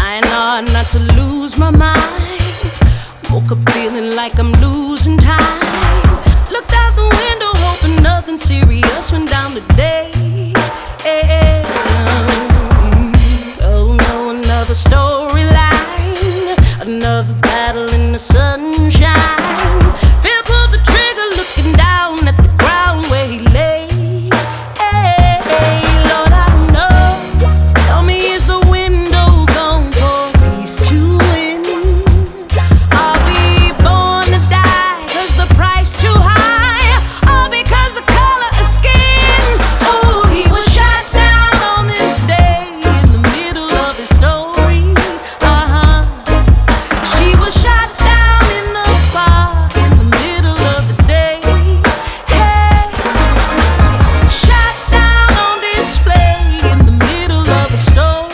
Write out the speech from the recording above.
trying hard not to lose my mind. Woke up feeling like I'm losing time. Looked out the window hoping nothing serious went down today.